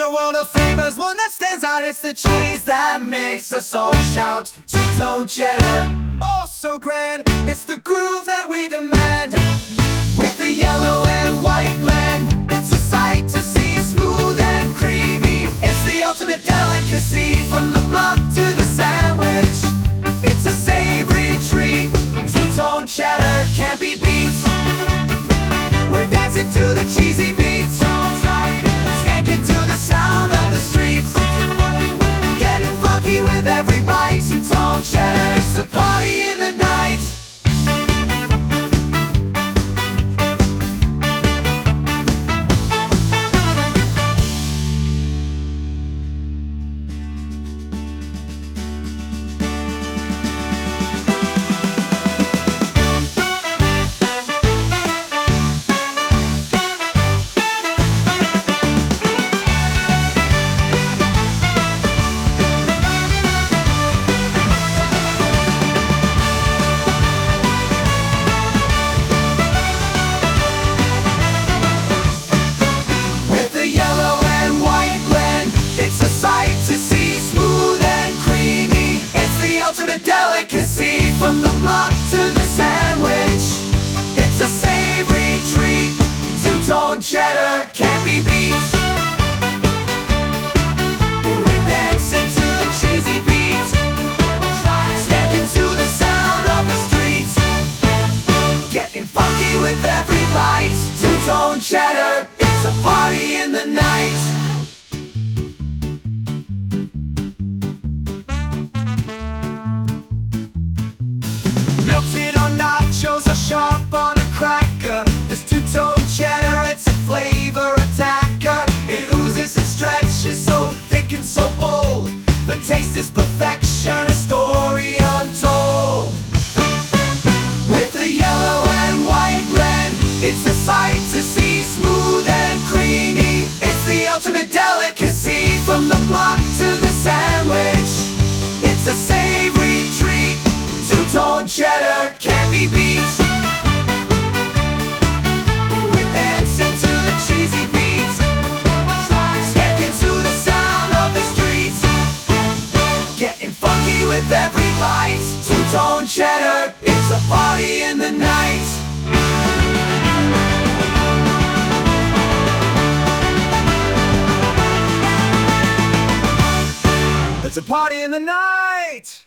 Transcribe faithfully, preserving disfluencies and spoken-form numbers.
a world of flavors, one that stands out. It's the cheese that makes us all shout. Two-tone cheddar, oh so grand. It's the groove that we demand. With the yellow and white blend, it's a sight to see, smooth and creamy. It's the ultimate delicacy, from the blunt to the sandwich. It's a savory treat. Two-tone cheddar can't be beat. We're dancing to the cheesy beats, skanking to the sound of the streets, getting funky with every bite. Two-tone cheddar, it's a party in the night. Delicacy, from the blunt to the sandwich. It's a savory treat. Two-tone cheddar can't be beat. We're dancing to the cheesy beat, stepping to the sound of the streets, getting funky with every bite. Two-tone cheddar, it's a party in the night. Melted on nachos or sharp on a cracker. This two-tone cheddar, it's a flavor attacker. It oozes and stretches, so thick and so bold. The taste is perfection, a story untold. With the yellow and white blend, it's a sight to see, smooth and creamy. It's the ultimate delicacy, from the blunt to the sandwich. It's a savory treat. Two-tone cheddar can't be beat. We're dancing to the cheesy beats, stepping to the sound of the streets, getting funky with every bite. Two-tone cheddar, it's a party in the night. It's a party in the night.